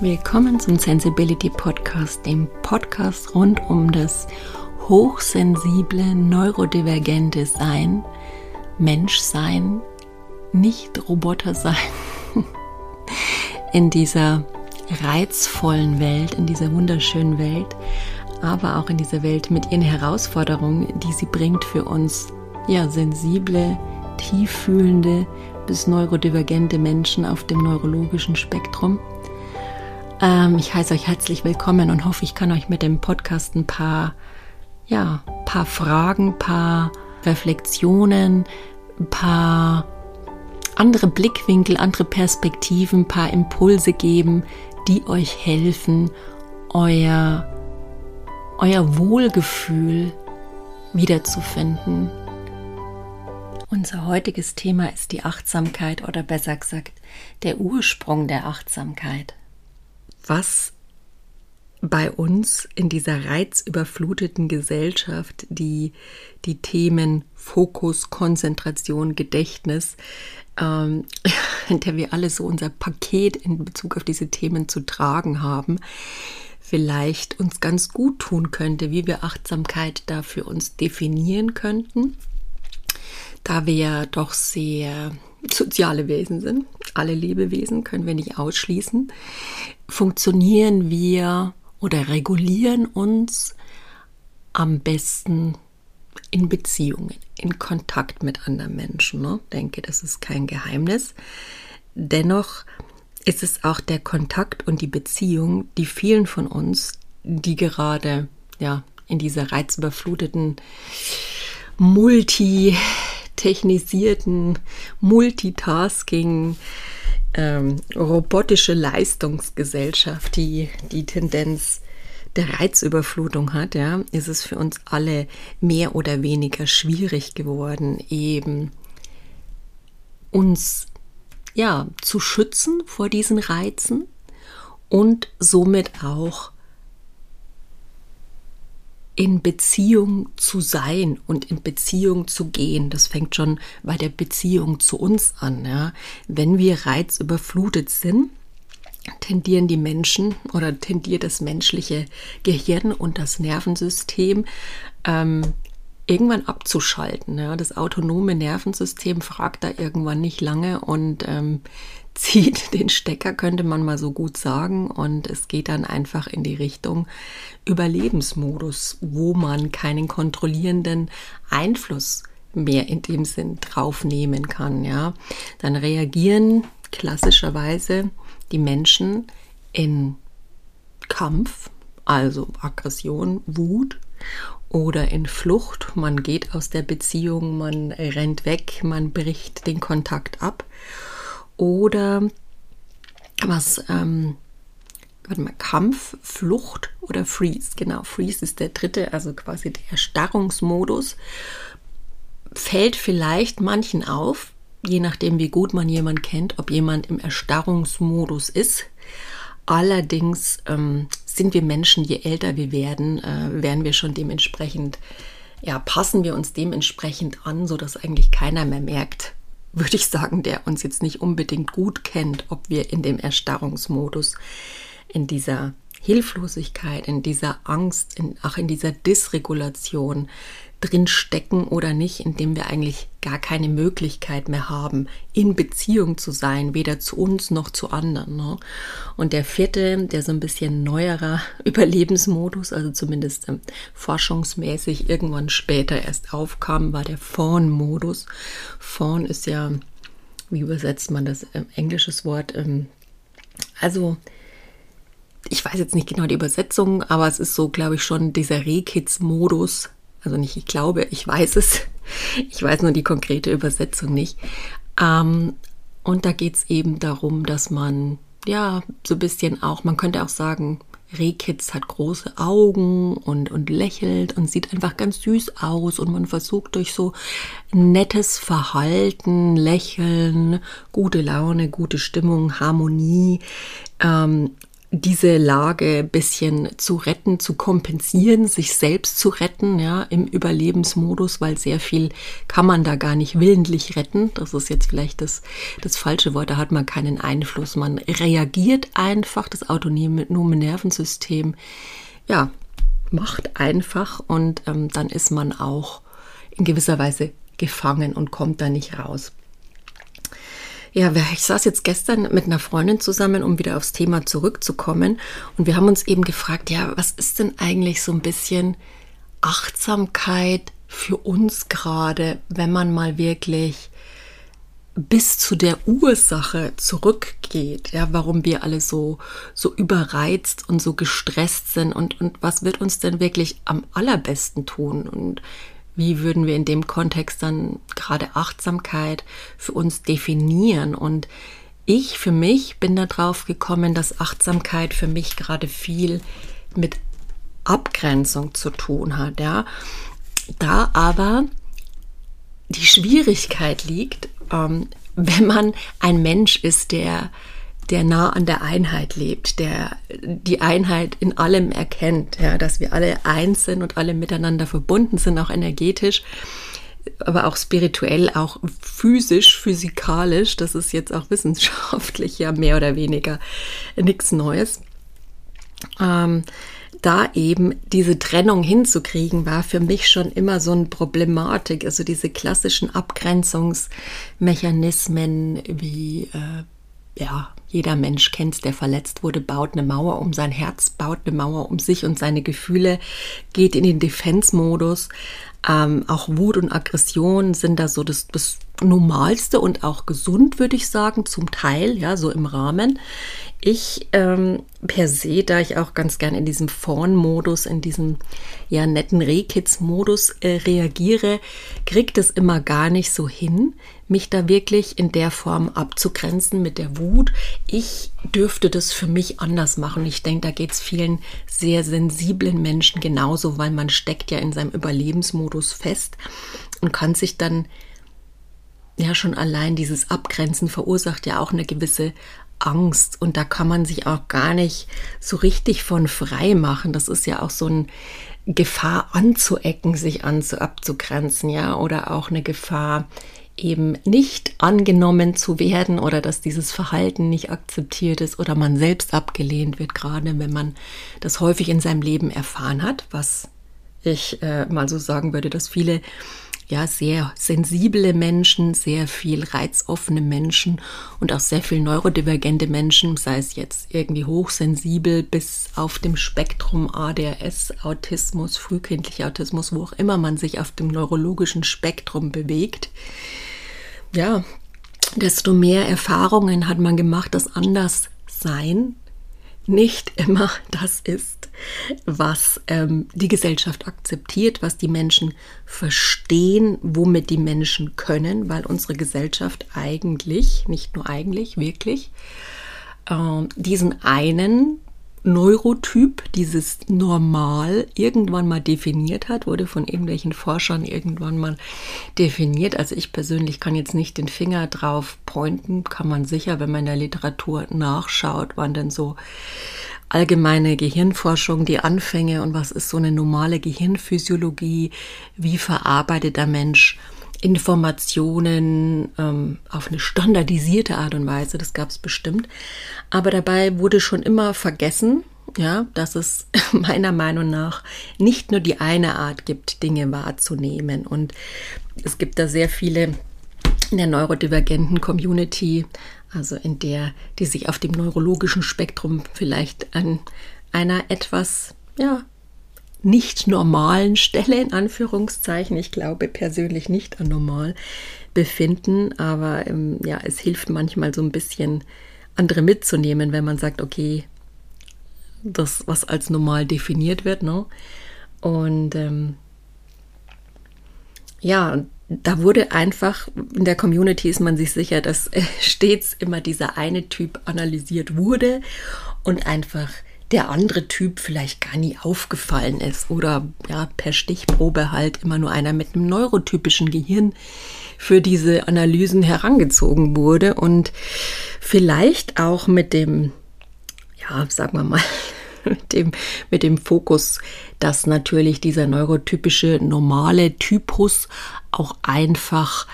Willkommen zum Sensibility Podcast, dem Podcast rund um das hochsensible, neurodivergente Sein, Menschsein, nicht Roboter sein, in dieser reizvollen Welt, in dieser wunderschönen Welt, aber auch in dieser Welt mit ihren Herausforderungen, die sie bringt für uns, sensible, tieffühlende bis neurodivergente Menschen auf dem neurologischen Spektrum. Ich heiße euch herzlich willkommen und hoffe, ich kann euch mit dem Podcast ein paar Fragen, paar Reflexionen, ein paar andere Blickwinkel, andere Perspektiven, ein paar Impulse geben, die euch helfen, euer Wohlgefühl wiederzufinden. Unser heutiges Thema ist die Achtsamkeit oder besser gesagt der Ursprung der Achtsamkeit. Was bei uns in dieser reizüberfluteten Gesellschaft die Themen Fokus, Konzentration, Gedächtnis, in der wir alle so unser Paket in Bezug auf diese Themen zu tragen haben, vielleicht uns ganz gut tun könnte, wie wir Achtsamkeit da für uns definieren könnten, da wir ja doch sehr soziale Wesen sind. Alle Lebewesen können wir nicht ausschließen. Funktionieren wir oder regulieren uns am besten in Beziehungen, in Kontakt mit anderen Menschen. Ne? Ich denke, das ist kein Geheimnis. Dennoch ist es auch der Kontakt und die Beziehung, die vielen von uns, die gerade in dieser reizüberfluteten, multitechnisierten, Multitasking, robotische Leistungsgesellschaft, die Tendenz der Reizüberflutung hat, ist es für uns alle mehr oder weniger schwierig geworden, eben uns zu schützen vor diesen Reizen und somit auch in Beziehung zu sein und in Beziehung zu gehen. Das fängt schon bei der Beziehung zu uns an. Ja. Wenn wir reizüberflutet sind, tendieren die Menschen oder tendiert das menschliche Gehirn und das Nervensystem irgendwann abzuschalten. Ja. Das autonome Nervensystem fragt da irgendwann nicht lange und zieht den Stecker, könnte man mal so gut sagen, und es geht dann einfach in die Richtung Überlebensmodus, wo man keinen kontrollierenden Einfluss mehr in dem Sinn drauf nehmen kann. Ja. Dann reagieren klassischerweise die Menschen in Kampf, also Aggression, Wut, oder in Flucht. Man geht aus der Beziehung, man rennt weg, man bricht den Kontakt ab. Oder Kampf, Flucht oder Freeze. Genau, Freeze ist der dritte, also quasi der Erstarrungsmodus. Fällt vielleicht manchen auf, je nachdem wie gut man jemanden kennt, ob jemand im Erstarrungsmodus ist. Allerdings sind wir Menschen, je älter wir werden, werden wir schon dementsprechend, passen wir uns dementsprechend an, sodass eigentlich keiner mehr merkt, würde ich sagen, der uns jetzt nicht unbedingt gut kennt, ob wir in dem Erstarrungsmodus, in dieser Hilflosigkeit, in dieser Angst, in dieser Dysregulation drin stecken oder nicht, indem wir eigentlich gar keine Möglichkeit mehr haben, in Beziehung zu sein, weder zu uns noch zu anderen. Ne? Und der vierte, der so ein bisschen neuerer Überlebensmodus, also zumindest forschungsmäßig irgendwann später erst aufkam, war der Fawn-Modus. Fawn ist ja, wie übersetzt man das, englisches Wort, also ich weiß jetzt nicht genau die Übersetzung, aber es ist so, glaube ich, schon dieser Rehkitz-Modus. Also nicht, ich glaube, ich weiß es. Ich weiß nur die konkrete Übersetzung nicht. Und da geht es eben darum, dass man, so ein bisschen auch, man könnte auch sagen, Rehkitz hat große Augen und lächelt und sieht einfach ganz süß aus. Und man versucht durch so nettes Verhalten, Lächeln, gute Laune, gute Stimmung, Harmonie, diese Lage ein bisschen zu retten, zu kompensieren, sich selbst zu retten, ja, im Überlebensmodus, weil sehr viel kann man da gar nicht willentlich retten. Das ist jetzt vielleicht das falsche Wort, da hat man keinen Einfluss. Man reagiert einfach, das autonome Nervensystem, ja, macht einfach und dann ist man auch in gewisser Weise gefangen und kommt da nicht raus. Ja, ich saß jetzt gestern mit einer Freundin zusammen, um wieder aufs Thema zurückzukommen. Und wir haben uns eben gefragt, ja, was ist denn eigentlich so ein bisschen Achtsamkeit für uns gerade, wenn man mal wirklich bis zu der Ursache zurückgeht, ja, warum wir alle so überreizt und so gestresst sind und was wird uns denn wirklich am allerbesten tun und wie würden wir in dem Kontext dann gerade Achtsamkeit für uns definieren? Und ich für mich bin darauf gekommen, dass Achtsamkeit für mich gerade viel mit Abgrenzung zu tun hat. Ja? Da aber die Schwierigkeit liegt, wenn man ein Mensch ist, der nah an der Einheit lebt, der die Einheit in allem erkennt, ja, dass wir alle eins sind und alle miteinander verbunden sind, auch energetisch, aber auch spirituell, auch physisch, physikalisch, das ist jetzt auch wissenschaftlich ja mehr oder weniger nichts Neues. Da eben diese Trennung hinzukriegen, war für mich schon immer so eine Problematik, also diese klassischen Abgrenzungsmechanismen wie ja, jeder Mensch kennt es, der verletzt wurde, baut eine Mauer um sein Herz, baut eine Mauer um sich und seine Gefühle, geht in den Defense-Modus. Auch Wut und Aggression sind da so das Normalste und auch gesund, würde ich sagen, zum Teil, ja, so im Rahmen. Ich per se, da ich auch ganz gern in diesem Fawn-Modus, in diesem ja netten Rehkids-Modus reagiere, kriegt es immer gar nicht so hin, mich da wirklich in der Form abzugrenzen mit der Wut. Ich dürfte das für mich anders machen. Ich denke, da geht es vielen sehr sensiblen Menschen genauso, weil man steckt ja in seinem Überlebensmodus fest und kann sich dann, ja schon allein dieses Abgrenzen verursacht ja auch eine gewisse Angst und da kann man sich auch gar nicht so richtig von frei machen. Das ist ja auch so eine Gefahr anzuecken, sich abzugrenzen, ja, oder auch eine Gefahr, eben nicht angenommen zu werden oder dass dieses Verhalten nicht akzeptiert ist oder man selbst abgelehnt wird, gerade wenn man das häufig in seinem Leben erfahren hat, was ich mal so sagen würde, dass viele ja sehr sensible Menschen, sehr viel reizoffene Menschen und auch sehr viel neurodivergente Menschen, sei es jetzt irgendwie hochsensibel bis auf dem Spektrum ADHS, Autismus, frühkindlicher Autismus, wo auch immer man sich auf dem neurologischen Spektrum bewegt. Ja, desto mehr Erfahrungen hat man gemacht, dass Anderssein nicht immer das ist, was die Gesellschaft akzeptiert, was die Menschen verstehen, womit die Menschen können, weil unsere Gesellschaft eigentlich, nicht nur eigentlich, wirklich, diesen einen Neurotyp, dieses Normal irgendwann mal definiert hat, wurde von irgendwelchen Forschern irgendwann mal definiert. Also ich persönlich kann jetzt nicht den Finger drauf pointen, kann man sicher, wenn man in der Literatur nachschaut, wann denn so allgemeine Gehirnforschung, die Anfänge und was ist so eine normale Gehirnphysiologie, wie verarbeitet der Mensch Informationen auf eine standardisierte Art und Weise, das gab es bestimmt. Aber dabei wurde schon immer vergessen, ja, dass es meiner Meinung nach nicht nur die eine Art gibt, Dinge wahrzunehmen. Und es gibt da sehr viele in der neurodivergenten Community, also in der, die sich auf dem neurologischen Spektrum vielleicht an einer etwas, ja, nicht normalen Stelle, in Anführungszeichen, ich glaube persönlich nicht anormal, befinden, aber ja, es hilft manchmal so ein bisschen andere mitzunehmen, wenn man sagt, okay, das, was als normal definiert wird, ne? Und ja, da wurde einfach, in der Community ist man sich sicher, dass stets immer dieser eine Typ analysiert wurde und einfach der andere Typ vielleicht gar nie aufgefallen ist oder ja per Stichprobe halt immer nur einer mit einem neurotypischen Gehirn für diese Analysen herangezogen wurde und vielleicht auch mit dem ja, sagen wir mal, mit dem Fokus, dass natürlich dieser neurotypische normale Typus auch einfach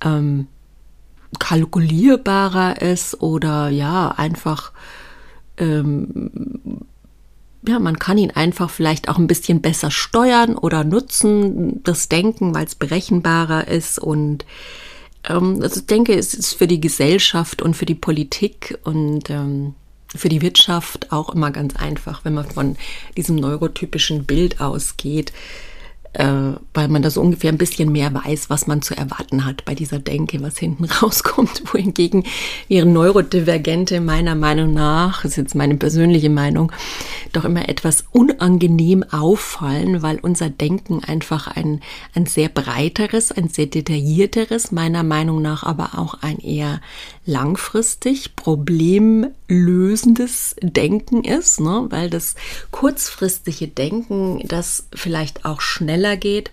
kalkulierbarer ist oder ja, einfach ja, man kann ihn einfach vielleicht auch ein bisschen besser steuern oder nutzen, das Denken, weil es berechenbarer ist. Und also ich denke, es ist für die Gesellschaft und für die Politik und für die Wirtschaft auch immer ganz einfach, wenn man von diesem neurotypischen Bild ausgeht, weil man da so ungefähr ein bisschen mehr weiß, was man zu erwarten hat bei dieser Denke, was hinten rauskommt, wohingegen ihre Neurodivergente meiner Meinung nach, das ist jetzt meine persönliche Meinung, doch immer etwas unangenehm auffallen, weil unser Denken einfach ein sehr breiteres, ein sehr detaillierteres, meiner Meinung nach aber auch ein eher langfristig problemlösendes Denken ist, ne? Weil das kurzfristige Denken, das vielleicht auch schneller geht,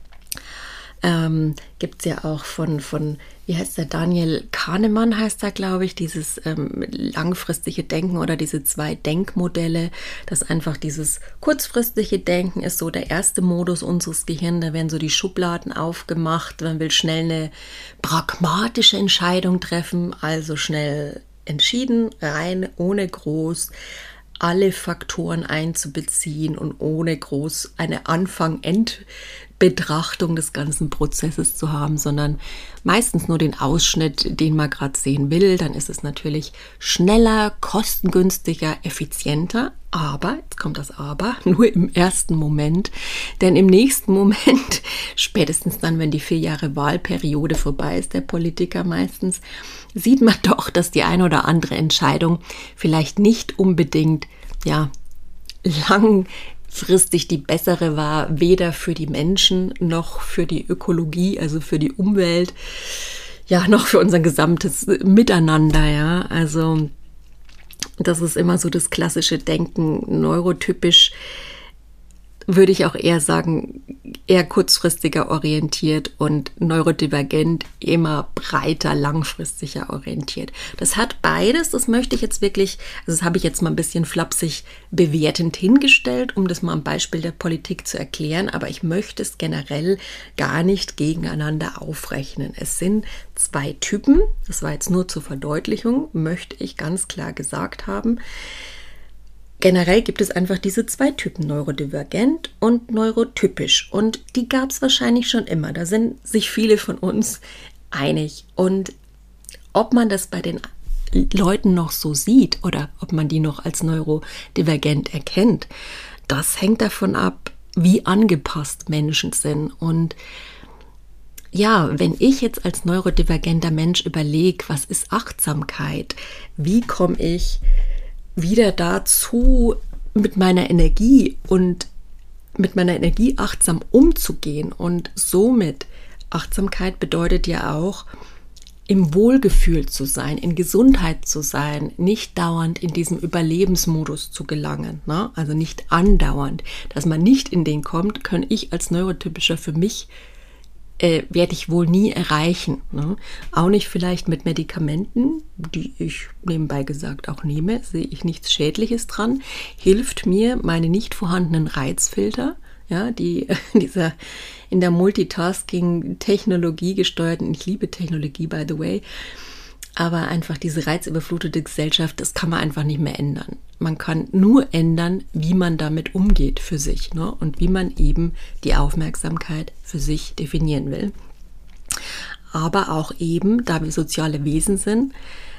gibt es ja auch von, wie heißt der, Daniel Kahnemann heißt er, glaube ich, dieses langfristige Denken oder diese 2 Denkmodelle, dass einfach dieses kurzfristige Denken ist so der erste Modus unseres Gehirns, da werden so die Schubladen aufgemacht, man will schnell eine pragmatische Entscheidung treffen, also schnell entschieden, rein, ohne groß alle Faktoren einzubeziehen und ohne groß eine Anfang-End-Betrachtung des ganzen Prozesses zu haben, sondern meistens nur den Ausschnitt, den man gerade sehen will. Dann ist es natürlich schneller, kostengünstiger, effizienter. Aber, jetzt kommt das Aber, nur im ersten Moment. Denn im nächsten Moment, spätestens dann, wenn die 4 Jahre Wahlperiode vorbei ist, der Politiker meistens, sieht man doch, dass die eine oder andere Entscheidung vielleicht nicht unbedingt, ja, langfristig die bessere war, weder für die Menschen noch für die Ökologie, also für die Umwelt, ja, noch für unser gesamtes Miteinander, ja, also das ist immer so das klassische Denken, neurotypisch, würde ich auch eher sagen, eher kurzfristiger orientiert und neurodivergent immer breiter, langfristiger orientiert. Das hat beides, das möchte ich jetzt wirklich, also das habe ich jetzt mal ein bisschen flapsig bewertend hingestellt, um das mal am Beispiel der Politik zu erklären, aber ich möchte es generell gar nicht gegeneinander aufrechnen. Es sind 2 Typen, das war jetzt nur zur Verdeutlichung, möchte ich ganz klar gesagt haben. Generell gibt es einfach diese 2 Typen, neurodivergent und neurotypisch. Und die gab es wahrscheinlich schon immer. Da sind sich viele von uns einig. Und ob man das bei den Leuten noch so sieht oder ob man die noch als neurodivergent erkennt, das hängt davon ab, wie angepasst Menschen sind. Und ja, wenn ich jetzt als neurodivergenter Mensch überlege, was ist Achtsamkeit? Wie komme ich wieder dazu, mit meiner Energie achtsam umzugehen. Und somit, Achtsamkeit bedeutet ja auch, im Wohlgefühl zu sein, in Gesundheit zu sein, nicht dauernd in diesem Überlebensmodus zu gelangen, ne? Also nicht andauernd, dass man nicht in den kommt, kann ich als Neurotypischer für mich werde ich wohl nie erreichen. Ne? Auch nicht vielleicht mit Medikamenten, die ich nebenbei gesagt auch nehme, sehe ich nichts Schädliches dran, hilft mir meine nicht vorhandenen Reizfilter, ja, die dieser in der Multitasking-Technologie gesteuerten, ich liebe Technologie, by the way, aber einfach diese reizüberflutete Gesellschaft, das kann man einfach nicht mehr ändern. Man kann nur ändern, wie man damit umgeht für sich, ne? Und wie man eben die Aufmerksamkeit für sich definieren will. Aber auch eben, da wir soziale Wesen sind,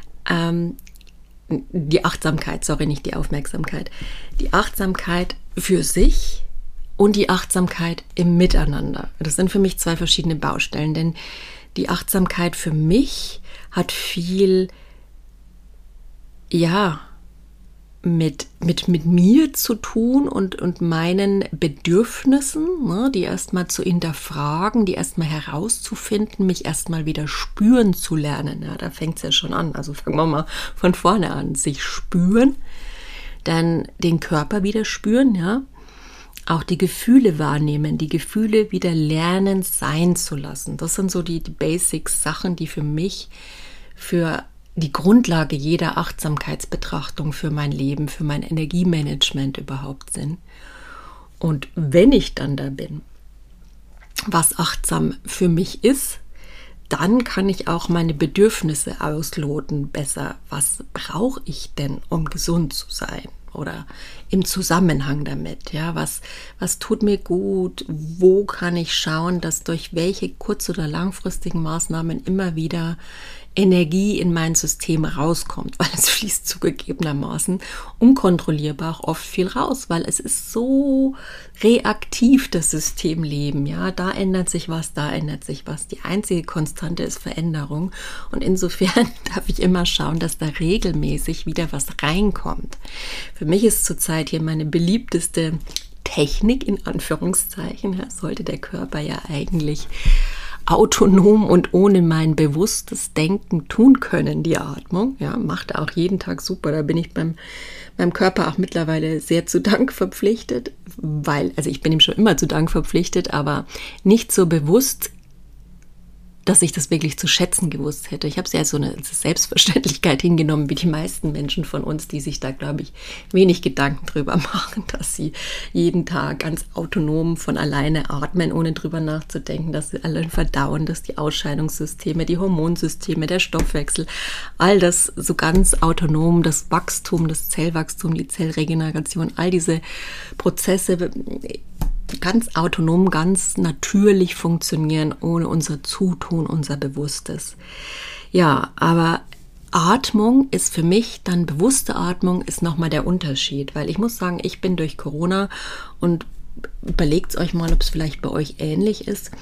die Achtsamkeit, sorry, nicht die Aufmerksamkeit, die Achtsamkeit für sich und die Achtsamkeit im Miteinander. Das sind für mich 2 verschiedene Baustellen, denn die Achtsamkeit für mich hat viel, ja, mit mir zu tun und meinen Bedürfnissen, ne, die erstmal zu hinterfragen, die erstmal herauszufinden, mich erstmal wieder spüren zu lernen. Ja, da fängt es ja schon an. Also fangen wir mal von vorne an. Sich spüren, dann den Körper wieder spüren, ja. Auch die Gefühle wahrnehmen, die Gefühle wieder lernen, sein zu lassen. Das sind so die Basics-Sachen, die für mich für die Grundlage jeder Achtsamkeitsbetrachtung für mein Leben, für mein Energiemanagement überhaupt sind. Und wenn ich dann da bin, was achtsam für mich ist, dann kann ich auch meine Bedürfnisse ausloten besser. Was brauche ich denn, um gesund zu sein? Oder im Zusammenhang damit, ja, was tut mir gut? Wo kann ich schauen, dass durch welche kurz- oder langfristigen Maßnahmen immer wieder Energie in mein System rauskommt, weil es fließt zugegebenermaßen unkontrollierbar auch oft viel raus, weil es ist so reaktiv, das Systemleben, ja, da ändert sich was, da ändert sich was. Die einzige Konstante ist Veränderung und insofern darf ich immer schauen, dass da regelmäßig wieder was reinkommt. Für mich ist zurzeit hier meine beliebteste Technik, in Anführungszeichen, ja, sollte der Körper ja eigentlich autonom und ohne mein bewusstes Denken tun können, die Atmung. Ja, macht er auch jeden Tag super. Da bin ich meinem Körper auch mittlerweile sehr zu Dank verpflichtet, also ich bin ihm schon immer zu Dank verpflichtet, aber nicht so bewusst, dass ich das wirklich zu schätzen gewusst hätte. Ich habe es ja so eine Selbstverständlichkeit hingenommen, wie die meisten Menschen von uns, die sich da, glaube ich, wenig Gedanken drüber machen, dass sie jeden Tag ganz autonom von alleine atmen, ohne drüber nachzudenken, dass sie alle verdauen, dass die Ausscheidungssysteme, die Hormonsysteme, der Stoffwechsel, all das so ganz autonom, das Wachstum, das Zellwachstum, die Zellregeneration, all diese Prozesse ganz autonom, ganz natürlich funktionieren, ohne unser Zutun, unser Bewusstes. Ja, aber Atmung ist für mich, dann bewusste Atmung ist nochmal der Unterschied, weil ich muss sagen, ich bin durch Corona und überlegt euch mal, ob es vielleicht bei euch ähnlich ist.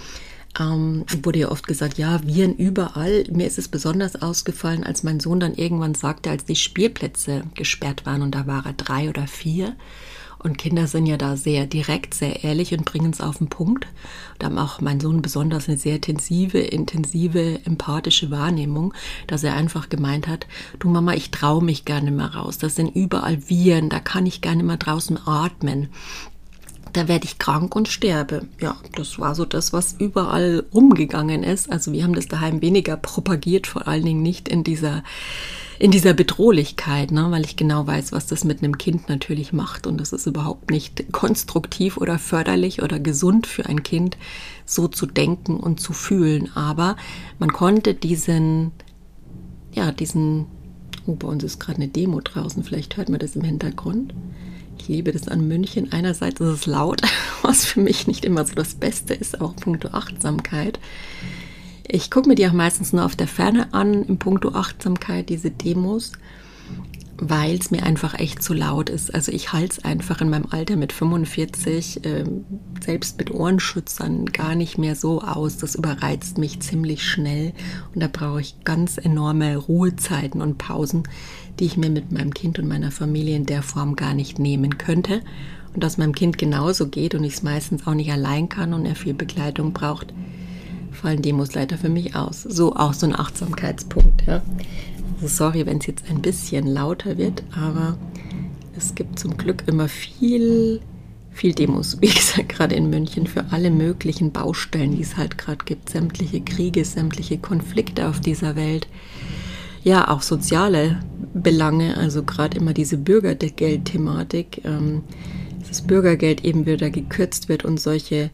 Wurde ja oft gesagt, ja, Viren überall. Mir ist es besonders ausgefallen, als mein Sohn dann irgendwann sagte, als die Spielplätze gesperrt waren und da war er 3 oder 4. Und Kinder sind ja da sehr direkt, sehr ehrlich und bringen es auf den Punkt. Da haben auch mein Sohn besonders eine sehr intensive, empathische Wahrnehmung, dass er einfach gemeint hat, du Mama, ich traue mich gar nicht mehr raus. Das sind überall Viren, da kann ich gar nicht mehr draußen atmen. Da werde ich krank und sterbe. Ja, das war so das, was überall rumgegangen ist. Also wir haben das daheim weniger propagiert, vor allen Dingen nicht in dieser Bedrohlichkeit, ne? Weil ich genau weiß, was das mit einem Kind natürlich macht. Und das ist überhaupt nicht konstruktiv oder förderlich oder gesund für ein Kind, so zu denken und zu fühlen. Aber man konnte diesen, bei uns ist gerade eine Demo draußen, vielleicht hört man das im Hintergrund. Ich liebe das an München. Einerseits ist es laut, was für mich nicht immer so das Beste ist, auch puncto Achtsamkeit. Ich gucke mir die auch meistens nur auf der Ferne an, in puncto Achtsamkeit, diese Demos, weil es mir einfach echt zu laut ist. Also ich halte es einfach in meinem Alter mit 45, selbst mit Ohrenschützern, gar nicht mehr so aus. Das überreizt mich ziemlich schnell und da brauche ich ganz enorme Ruhezeiten und Pausen, die ich mir mit meinem Kind und meiner Familie in der Form gar nicht nehmen könnte. Und dass meinem Kind genauso geht und ich es meistens auch nicht allein kann und er viel Begleitung braucht, fallen Demos leider für mich aus. So auch so ein Achtsamkeitspunkt. Ja. Also sorry, wenn es jetzt ein bisschen lauter wird, aber es gibt zum Glück immer viel Demos, wie gesagt, gerade in München, für alle möglichen Baustellen, die es halt gerade gibt. Sämtliche Kriege, sämtliche Konflikte auf dieser Welt. Ja, auch soziale Belange, also gerade immer diese Bürgergeld-Thematik, das Bürgergeld eben wieder gekürzt wird und solche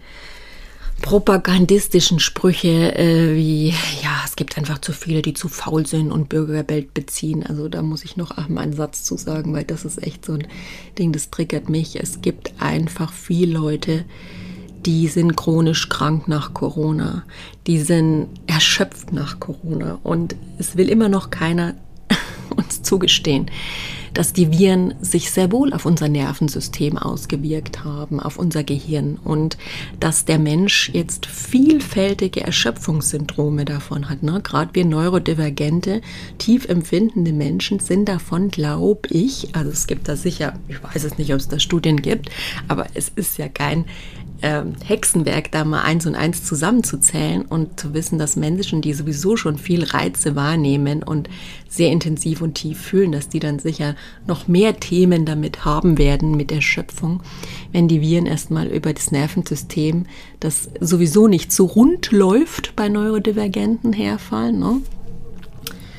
propagandistischen Sprüche wie, ja, es gibt einfach zu viele, die zu faul sind und Bürgergeld beziehen. Also da muss ich noch mal einen Satz zu sagen, weil das ist echt so ein Ding, das triggert mich. Es gibt einfach viele Leute, die sind chronisch krank nach Corona. Die sind erschöpft nach Corona. Und es will immer noch keiner uns zugestehen, dass die Viren sich sehr wohl auf unser Nervensystem ausgewirkt haben, auf unser Gehirn und dass der Mensch jetzt vielfältige Erschöpfungssyndrome davon hat. Ne? Gerade wir neurodivergente, tief empfindende Menschen sind davon, glaube ich, also es gibt da sicher, ich weiß es nicht, ob es da Studien gibt, aber es ist ja kein Hexenwerk, da mal 1 und 1 zusammenzuzählen und zu wissen, dass Menschen, die sowieso schon viel Reize wahrnehmen und sehr intensiv und tief fühlen, dass die dann sicher noch mehr Themen damit haben werden mit der Schöpfung, wenn die Viren erstmal über das Nervensystem, das sowieso nicht so rund läuft bei Neurodivergenten, herfallen. Ne?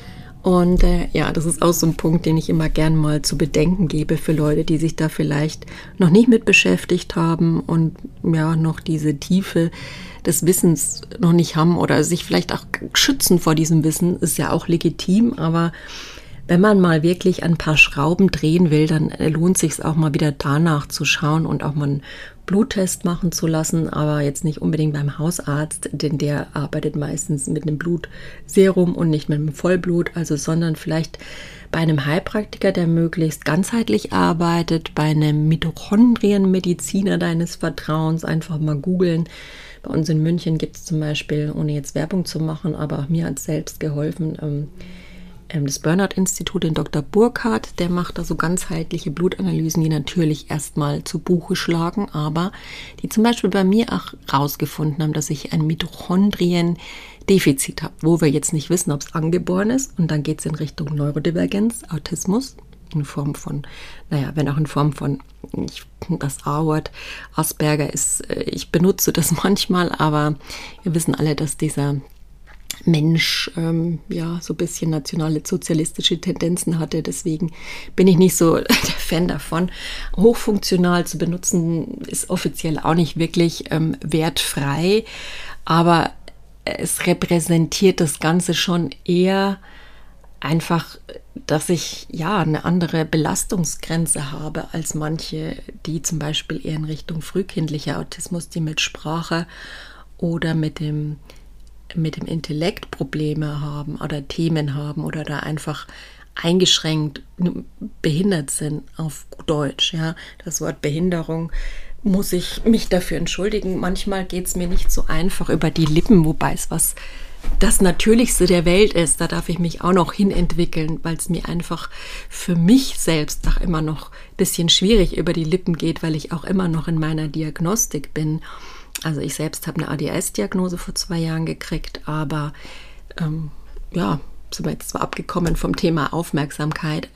Und ja, das ist auch so ein Punkt, den ich immer gern mal zu bedenken gebe für Leute, die sich da vielleicht noch nicht mit beschäftigt haben und ja, noch diese Tiefe des Wissens noch nicht haben oder sich vielleicht auch schützen vor diesem Wissen, ist ja auch legitim, aber wenn man mal wirklich ein paar Schrauben drehen will, dann lohnt sich es auch mal wieder danach zu schauen und auch mal einen Bluttest machen zu lassen, aber jetzt nicht unbedingt beim Hausarzt, denn der arbeitet meistens mit einem Blutserum und nicht mit einem Vollblut, also sondern vielleicht bei einem Heilpraktiker, der möglichst ganzheitlich arbeitet, bei einem Mitochondrienmediziner deines Vertrauens, einfach mal googeln. Bei uns in München gibt es zum Beispiel, ohne jetzt Werbung zu machen, aber mir hat es selbst geholfen, das Burnout-Institut, den Dr. Burkhardt, der macht da so ganzheitliche Blutanalysen, die natürlich erstmal zu Buche schlagen, aber die zum Beispiel bei mir auch rausgefunden haben, dass ich ein Mitochondrien-Defizit habe, wo wir jetzt nicht wissen, ob es angeboren ist. Und dann geht es in Richtung Neurodivergenz, Autismus, in Form von, wenn auch in Form von, das A-Wort, Asperger ist, ich benutze das manchmal, aber wir wissen alle, dass dieser Mensch, so ein bisschen nationale sozialistische Tendenzen hatte. Deswegen bin ich nicht so der Fan davon. Hochfunktional zu benutzen ist offiziell auch nicht wirklich wertfrei, aber es repräsentiert das Ganze schon eher einfach, dass ich eine andere Belastungsgrenze habe als manche, die zum Beispiel eher in Richtung frühkindlicher Autismus, die mit Sprache oder mit dem Intellekt Probleme haben oder Themen haben oder da einfach eingeschränkt behindert sind auf Deutsch. Ja. Das Wort Behinderung muss ich mich dafür entschuldigen. Manchmal geht es mir nicht so einfach über die Lippen, wobei es was das Natürlichste der Welt ist. Da darf ich mich auch noch hinentwickeln, weil es mir einfach für mich selbst auch immer noch ein bisschen schwierig über die Lippen geht, weil ich auch immer noch in meiner Diagnostik bin. Also ich selbst habe eine ADHS-Diagnose vor 2 Jahren gekriegt, aber sind wir jetzt zwar abgekommen vom Thema Achtsamkeit.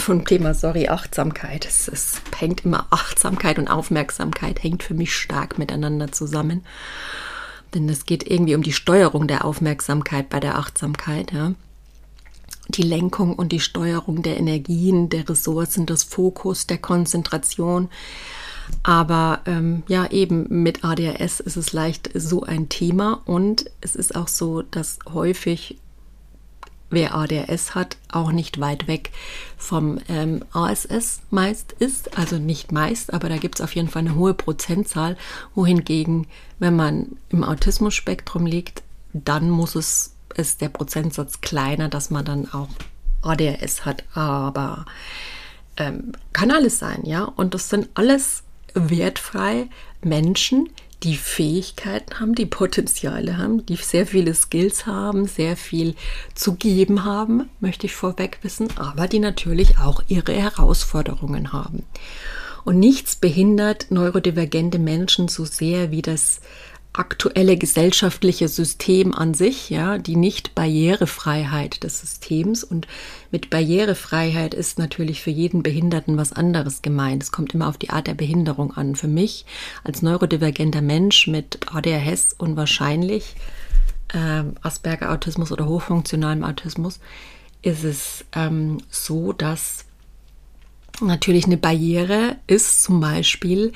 Es hängt immer, Achtsamkeit und Aufmerksamkeit hängt für mich stark miteinander zusammen. Denn es geht irgendwie um die Steuerung der Aufmerksamkeit bei der Achtsamkeit, ja. Die Lenkung und die Steuerung der Energien, der Ressourcen, des Fokus, der Konzentration. Aber eben mit ADHS ist es leicht so ein Thema und es ist auch so, dass häufig, wer ADHS hat, auch nicht weit weg vom ASS meist ist. Also nicht meist, aber da gibt es auf jeden Fall eine hohe Prozentzahl. Wohingegen, wenn man im Autismus-Spektrum liegt, dann ist der Prozentsatz kleiner, dass man dann auch ADHS hat. Aber kann alles sein, ja. Und das sind alles wertfrei Menschen, die Fähigkeiten haben, die Potenziale haben, die sehr viele Skills haben, sehr viel zu geben haben, möchte ich vorweg wissen, aber die natürlich auch ihre Herausforderungen haben. Und nichts behindert neurodivergente Menschen so sehr wie das aktuelle gesellschaftliche System an sich, ja, die Nicht-Barrierefreiheit des Systems. Und mit Barrierefreiheit ist natürlich für jeden Behinderten was anderes gemeint. Es kommt immer auf die Art der Behinderung an. Für mich als neurodivergenter Mensch mit ADHS und wahrscheinlich Asperger-Autismus oder hochfunktionalem Autismus ist es so, dass natürlich eine Barriere ist zum Beispiel,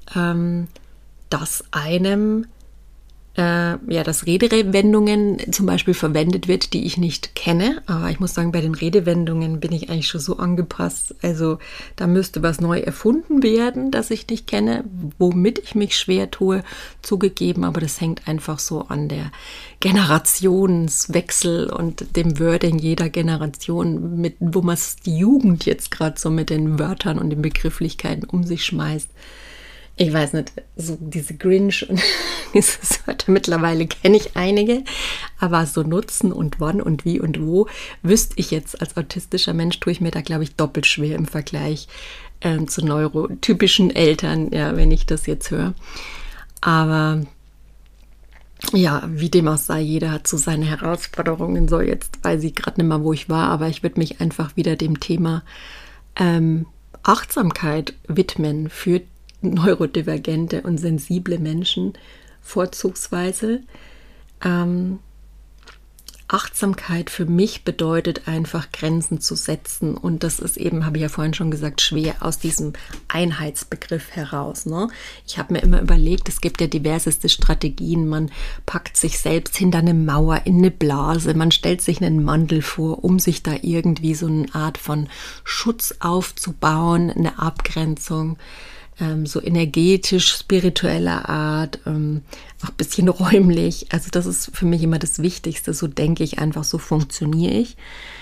dass einem dass Redewendungen zum Beispiel verwendet wird, die ich nicht kenne. Aber ich muss sagen, bei den Redewendungen bin ich eigentlich schon so angepasst. Also da müsste was neu erfunden werden, das ich nicht kenne, womit ich mich schwer tue, zugegeben. Aber das hängt einfach so an der Generationswechsel und dem Wording jeder Generation, wo man die Jugend jetzt gerade so mit den Wörtern und den Begrifflichkeiten um sich schmeißt. Ich weiß nicht, so diese Grinch und diese Wörter, mittlerweile kenne ich einige, aber so nutzen und wann und wie und wo, wüsste ich jetzt als autistischer Mensch, tue ich mir da, glaube ich, doppelt schwer im Vergleich zu neurotypischen Eltern, ja, wenn ich das jetzt höre. Aber ja, wie dem auch sei, jeder hat so seine Herausforderungen. So, jetzt weiß ich gerade nicht mehr, wo ich war, aber ich würde mich einfach wieder dem Thema Achtsamkeit widmen für neurodivergente und sensible Menschen vorzugsweise. Achtsamkeit für mich bedeutet einfach Grenzen zu setzen, und das ist eben, habe ich ja vorhin schon gesagt, schwer aus diesem Einheitsbegriff heraus. Ne? Ich habe mir immer überlegt, es gibt ja diverseste Strategien, man packt sich selbst hinter eine Mauer in eine Blase, man stellt sich einen Mantel vor, um sich da irgendwie so eine Art von Schutz aufzubauen, eine Abgrenzung. So energetisch, spiritueller Art, auch ein bisschen räumlich. Also das ist für mich immer das Wichtigste. So denke ich einfach, so funktioniere ich.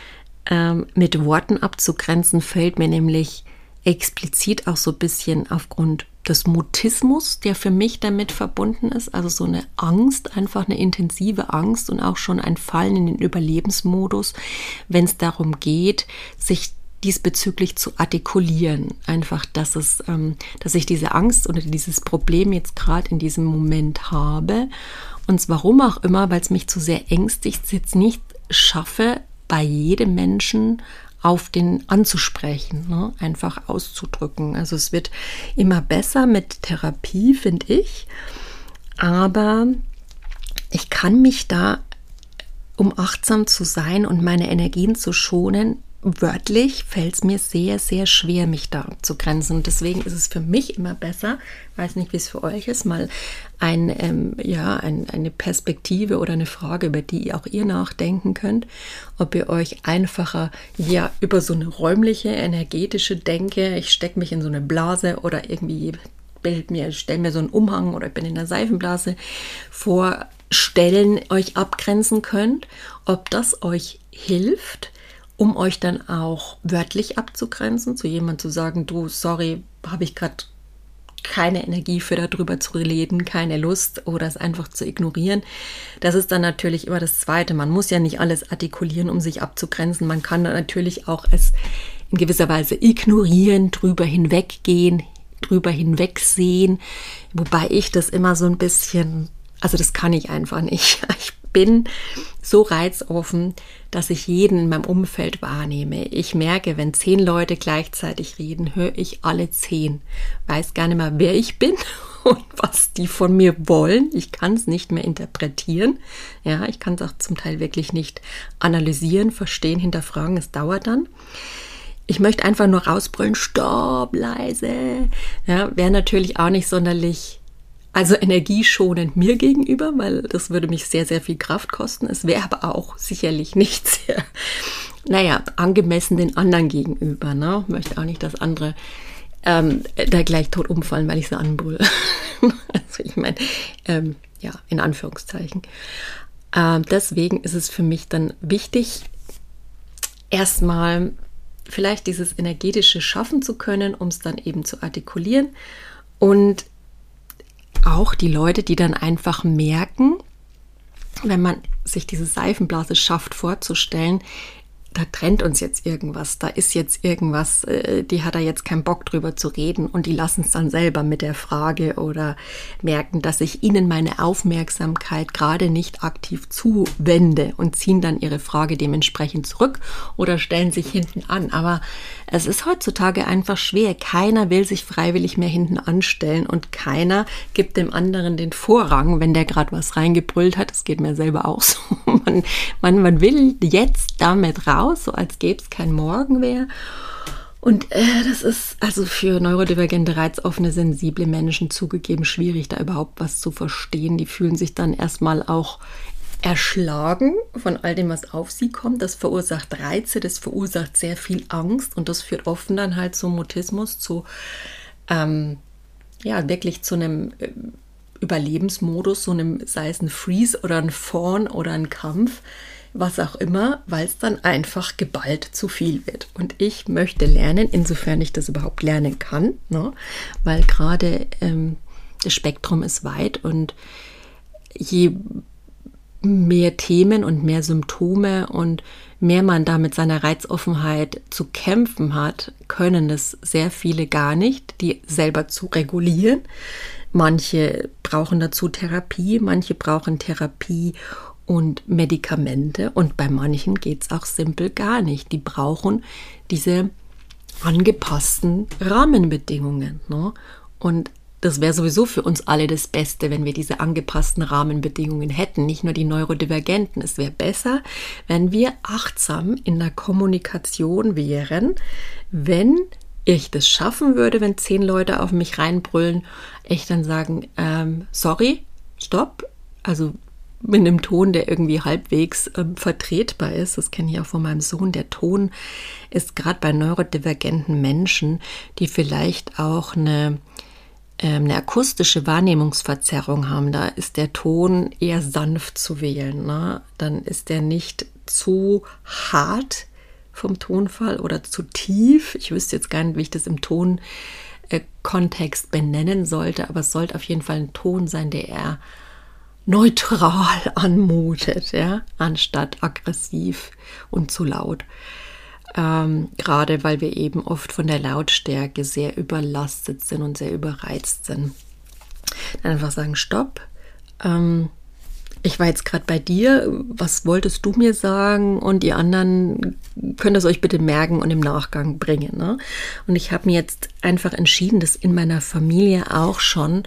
Mit Worten abzugrenzen fällt mir nämlich explizit auch so ein bisschen aufgrund des Mutismus, der für mich damit verbunden ist. Also so eine Angst, einfach eine intensive Angst und auch schon ein Fallen in den Überlebensmodus, wenn es darum geht, sich diesbezüglich zu artikulieren. Einfach, dass ich diese Angst oder dieses Problem jetzt gerade in diesem Moment habe. Und warum auch immer, weil es mich zu sehr ängstigt, es jetzt nicht schaffe, bei jedem Menschen auf den anzusprechen, ne? Einfach auszudrücken. Also es wird immer besser mit Therapie, finde ich. Aber ich kann mich da, um achtsam zu sein und meine Energien zu schonen, wörtlich fällt es mir sehr, sehr schwer, mich da abzugrenzen. Und deswegen ist es für mich immer besser, weiß nicht, wie es für euch ist, mal eine Perspektive oder eine Frage, über die auch ihr nachdenken könnt, ob ihr euch einfacher über so eine räumliche, energetische Denke, ich stecke mich in so eine Blase oder irgendwie stelle mir so einen Umhang oder ich bin in der Seifenblase vorstellen, euch abgrenzen könnt, ob das euch hilft, um euch dann auch wörtlich abzugrenzen, zu jemandem zu sagen, du, sorry, habe ich gerade keine Energie für darüber zu reden, keine Lust, oder es einfach zu ignorieren. Das ist dann natürlich immer das Zweite. Man muss ja nicht alles artikulieren, um sich abzugrenzen. Man kann dann natürlich auch es in gewisser Weise ignorieren, drüber hinweggehen, drüber hinwegsehen, wobei ich das immer so ein bisschen, also das kann ich einfach nicht. Ich bin so reizoffen, dass ich jeden in meinem Umfeld wahrnehme. Ich merke, wenn 10 Leute gleichzeitig reden, höre ich alle 10. Weiß gar nicht mehr, wer ich bin und was die von mir wollen. Ich kann es nicht mehr interpretieren. Ja, ich kann es auch zum Teil wirklich nicht analysieren, verstehen, hinterfragen. Es dauert dann. Ich möchte einfach nur rausbrüllen, stopp, leise. Ja, wäre natürlich auch nicht sonderlich, also energieschonend mir gegenüber, weil das würde mich sehr, sehr viel Kraft kosten. Es wäre aber auch sicherlich nicht sehr, angemessen den anderen gegenüber. Ne? Ich möchte auch nicht, dass andere da gleich tot umfallen, weil ich so anbrülle. Also ich meine, in Anführungszeichen. Deswegen ist es für mich dann wichtig, erstmal vielleicht dieses energetische schaffen zu können, um es dann eben zu artikulieren, und auch die Leute, die dann einfach merken, wenn man sich diese Seifenblase schafft vorzustellen, da trennt uns jetzt irgendwas, da ist jetzt irgendwas, die hat da jetzt keinen Bock drüber zu reden, und die lassen es dann selber mit der Frage oder merken, dass ich ihnen meine Aufmerksamkeit gerade nicht aktiv zuwende und ziehen dann ihre Frage dementsprechend zurück oder stellen sich hinten an. Aber es ist heutzutage einfach schwer. Keiner will sich freiwillig mehr hinten anstellen und keiner gibt dem anderen den Vorrang, wenn der gerade was reingebrüllt hat. Das geht mir selber auch so. Man will jetzt damit raus, so als gäbe es kein Morgen mehr. Und das ist also für neurodivergente, reizoffene, sensible Menschen zugegeben schwierig, da überhaupt was zu verstehen. Die fühlen sich dann erstmal auch erschlagen von all dem, was auf sie kommt. Das verursacht Reize, das verursacht sehr viel Angst, und das führt oft dann halt zum Mutismus, wirklich zu einem Überlebensmodus, so einem, sei es ein Freeze oder ein Fawn oder ein Kampf, was auch immer, weil es dann einfach geballt zu viel wird. Und ich möchte lernen, insofern ich das überhaupt lernen kann, ne? Weil gerade das Spektrum ist weit, und je mehr Themen und mehr Symptome und mehr man da mit seiner Reizoffenheit zu kämpfen hat, können es sehr viele gar nicht, die selber zu regulieren. Manche brauchen dazu Therapie, manche brauchen Therapie und Medikamente, und bei manchen geht es auch simpel gar nicht. Die brauchen diese angepassten Rahmenbedingungen, ne? Und das wäre sowieso für uns alle das Beste, wenn wir diese angepassten Rahmenbedingungen hätten, nicht nur die Neurodivergenten. Es wäre besser, wenn wir achtsam in der Kommunikation wären, wenn ich das schaffen würde, wenn 10 Leute auf mich reinbrüllen, ich dann sagen, sorry, stopp, also mit einem Ton, der irgendwie halbwegs vertretbar ist. Das kenne ich auch von meinem Sohn. Der Ton ist gerade bei neurodivergenten Menschen, die vielleicht auch eine akustische Wahrnehmungsverzerrung haben. Da ist der Ton eher sanft zu wählen. Ne? Dann ist der nicht zu hart vom Tonfall oder zu tief. Ich wüsste jetzt gar nicht, wie ich das im Tonkontext benennen sollte, aber es sollte auf jeden Fall ein Ton sein, der eher neutral anmutet, ja, anstatt aggressiv und zu laut. Gerade weil wir eben oft von der Lautstärke sehr überlastet sind und sehr überreizt sind. Dann einfach sagen, stopp. Ich war jetzt gerade bei dir, was wolltest du mir sagen? Und die anderen könnt es euch bitte merken und im Nachgang bringen. Ne? Und ich habe mir jetzt einfach entschieden, das in meiner Familie auch schon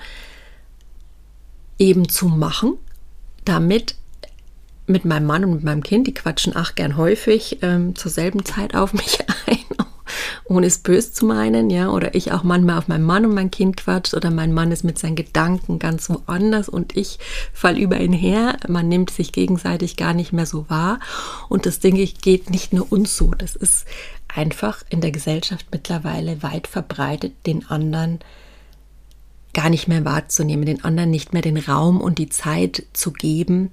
eben zu machen, damit mit meinem Mann und mit meinem Kind, die quatschen gern häufig zur selben Zeit auf mich ein, ohne es böse zu meinen, ja, oder ich auch manchmal auf meinen Mann und mein Kind quatscht oder mein Mann ist mit seinen Gedanken ganz woanders und ich falle über ihn her, man nimmt sich gegenseitig gar nicht mehr so wahr und das, denke ich, geht nicht nur uns so, das ist einfach in der Gesellschaft mittlerweile weit verbreitet, den anderen gar nicht mehr wahrzunehmen, den anderen nicht mehr den Raum und die Zeit zu geben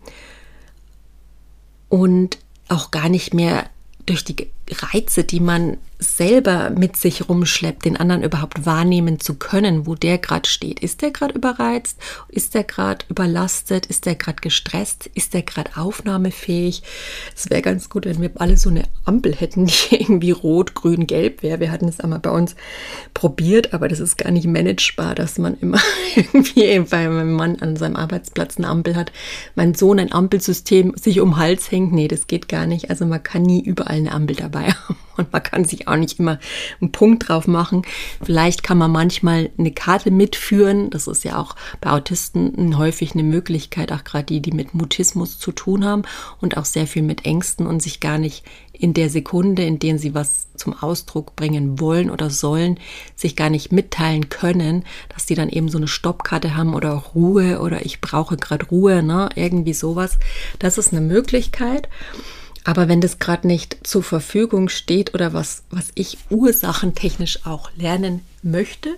und auch gar nicht mehr durch die Reize, die man selber mit sich rumschleppt, den anderen überhaupt wahrnehmen zu können, wo der gerade steht. Ist der gerade überreizt? Ist der gerade überlastet? Ist der gerade gestresst? Ist der gerade aufnahmefähig? Es wäre ganz gut, wenn wir alle so eine Ampel hätten, die irgendwie rot, grün, gelb wäre. Wir hatten es einmal bei uns probiert, aber das ist gar nicht managebar, dass man immer irgendwie bei meinem Mann an seinem Arbeitsplatz eine Ampel hat. Mein Sohn ein Ampelsystem sich um den Hals hängt. Nee, das geht gar nicht. Also man kann nie überall eine Ampel dabei haben. Und man kann sich auch nicht immer einen Punkt drauf machen. Vielleicht kann man manchmal eine Karte mitführen. Das ist ja auch bei Autisten häufig eine Möglichkeit, auch gerade die mit Mutismus zu tun haben und auch sehr viel mit Ängsten und sich gar nicht in der Sekunde, in der sie was zum Ausdruck bringen wollen oder sollen, sich gar nicht mitteilen können, dass die dann eben so eine Stoppkarte haben oder auch Ruhe oder ich brauche gerade Ruhe, ne? Irgendwie sowas. Das ist eine Möglichkeit. Aber wenn das gerade nicht zur Verfügung steht oder was ich ursachentechnisch auch lernen möchte,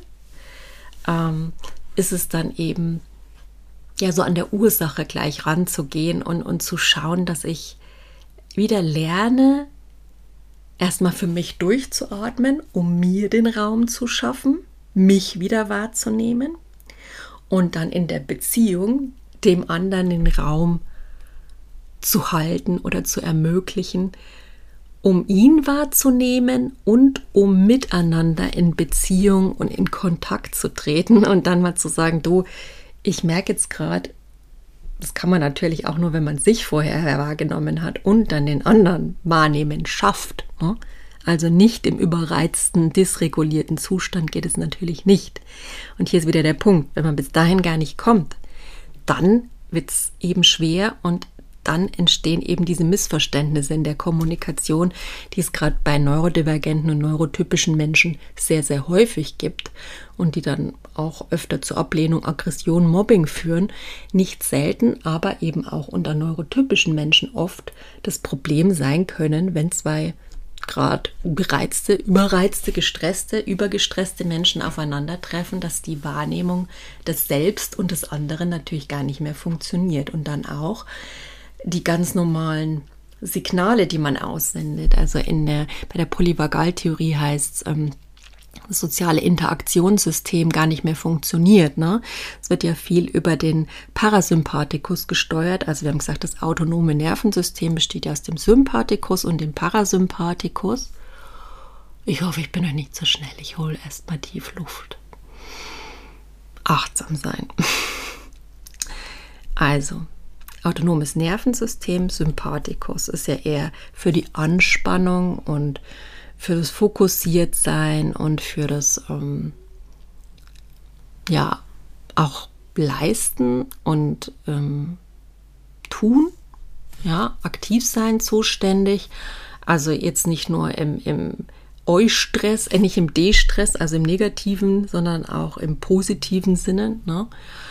ist es dann eben ja so an der Ursache gleich ranzugehen und zu schauen, dass ich wieder lerne, erstmal für mich durchzuatmen, um mir den Raum zu schaffen, mich wieder wahrzunehmen und dann in der Beziehung dem anderen den Raum zu halten oder zu ermöglichen, um ihn wahrzunehmen und um miteinander in Beziehung und in Kontakt zu treten und dann mal zu sagen, du, ich merke jetzt gerade, das kann man natürlich auch nur, wenn man sich vorher wahrgenommen hat und dann den anderen wahrnehmen schafft. Ne? Also nicht im überreizten, dysregulierten Zustand geht es natürlich nicht. Und hier ist wieder der Punkt, wenn man bis dahin gar nicht kommt, dann wird es eben schwer und dann entstehen eben diese Missverständnisse in der Kommunikation, die es gerade bei neurodivergenten und neurotypischen Menschen sehr, sehr häufig gibt und die dann auch öfter zu Ablehnung, Aggression, Mobbing führen. Nicht selten, aber eben auch unter neurotypischen Menschen oft das Problem sein können, wenn zwei gerade gereizte, überreizte, gestresste, übergestresste Menschen aufeinandertreffen, dass die Wahrnehmung des Selbst und des anderen natürlich gar nicht mehr funktioniert und dann auch die ganz normalen Signale, die man aussendet. Also bei der Polyvagaltheorie heißt es, das soziale Interaktionssystem gar nicht mehr funktioniert. Ne? Es wird ja viel über den Parasympathikus gesteuert. Also wir haben gesagt, das autonome Nervensystem besteht ja aus dem Sympathikus und dem Parasympathikus. Ich hoffe, ich bin noch nicht so schnell. Ich hole erstmal tief Luft. Achtsam sein. Also, autonomes Nervensystem, Sympathikus ist ja eher für die Anspannung und für das Fokussiertsein und für das auch leisten und tun, ja, aktiv sein, zuständig. Also jetzt nicht nur im Eu-Stress, nicht im De-Stress, also im negativen, sondern auch im positiven Sinne, ne?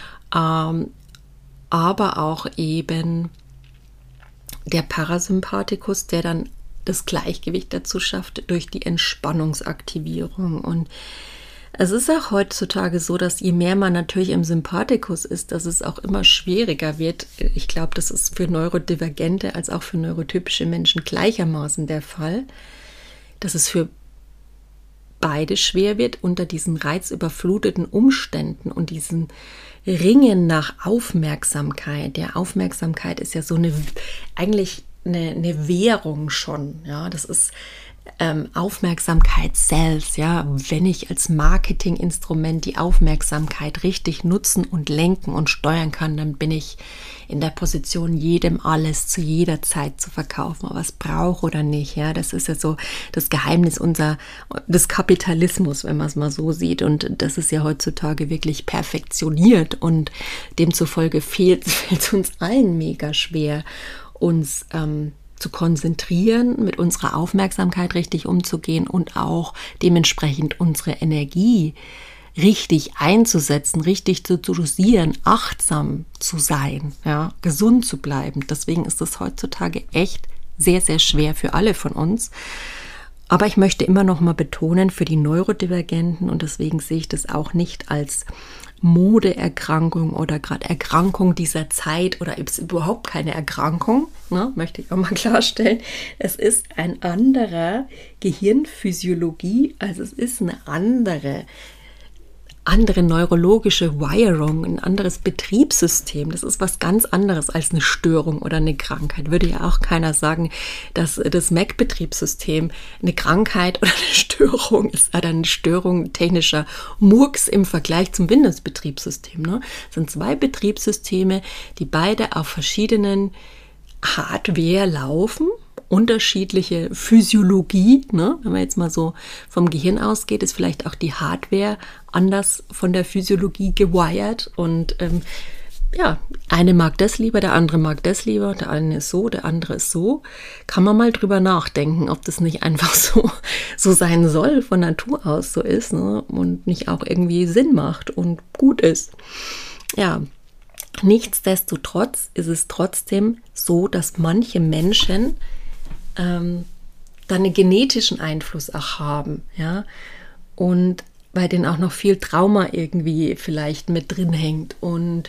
Aber auch eben der Parasympathikus, der dann das Gleichgewicht dazu schafft durch die Entspannungsaktivierung. Und es ist auch heutzutage so, dass je mehr man natürlich im Sympathikus ist, dass es auch immer schwieriger wird. Ich glaube, das ist für Neurodivergente als auch für neurotypische Menschen gleichermaßen der Fall, dass es für beide schwer wird unter diesen reizüberfluteten Umständen und diesen Ringen nach Aufmerksamkeit. Ja, Aufmerksamkeit ist ja so eigentlich eine Währung schon. Ja, das ist Aufmerksamkeit sells, ja, wenn ich als Marketinginstrument die Aufmerksamkeit richtig nutzen und lenken und steuern kann, dann bin ich in der Position, jedem alles zu jeder Zeit zu verkaufen, ob er es braucht oder nicht. Ja, das ist ja so das Geheimnis des Kapitalismus, wenn man es mal so sieht. Und das ist ja heutzutage wirklich perfektioniert und demzufolge fällt es uns allen mega schwer, uns zu konzentrieren, mit unserer Aufmerksamkeit richtig umzugehen und auch dementsprechend unsere Energie richtig einzusetzen, richtig zu dosieren, achtsam zu sein, ja, gesund zu bleiben. Deswegen ist es heutzutage echt sehr, sehr schwer für alle von uns. Aber ich möchte immer noch mal betonen, für die Neurodivergenten, und deswegen sehe ich das auch nicht als Modeerkrankung oder gerade Erkrankung dieser Zeit oder ist überhaupt keine Erkrankung, ne, möchte ich auch mal klarstellen. Es ist ein anderer Gehirnphysiologie, also es ist eine andere neurologische Wiring, ein anderes Betriebssystem. Das ist was ganz anderes als eine Störung oder eine Krankheit. Würde ja auch keiner sagen, dass das Mac-Betriebssystem eine Krankheit oder eine Störung ist, oder eine Störung technischer Murks im Vergleich zum Windows-Betriebssystem. Ne? Das sind zwei Betriebssysteme, die beide auf verschiedenen Hardware laufen. Unterschiedliche Physiologie, ne? Wenn man jetzt mal so vom Gehirn ausgeht, ist vielleicht auch die Hardware anders von der Physiologie gewired und ja, eine mag das lieber, der andere mag das lieber, der eine ist so, der andere ist so. Kann man mal drüber nachdenken, ob das nicht einfach so sein soll, von Natur aus so ist, ne? Und nicht auch irgendwie Sinn macht und gut ist. Ja, nichtsdestotrotz ist es trotzdem so, dass manche Menschen dann einen genetischen Einfluss auch haben, ja, und bei denen auch noch viel Trauma irgendwie vielleicht mit drin hängt und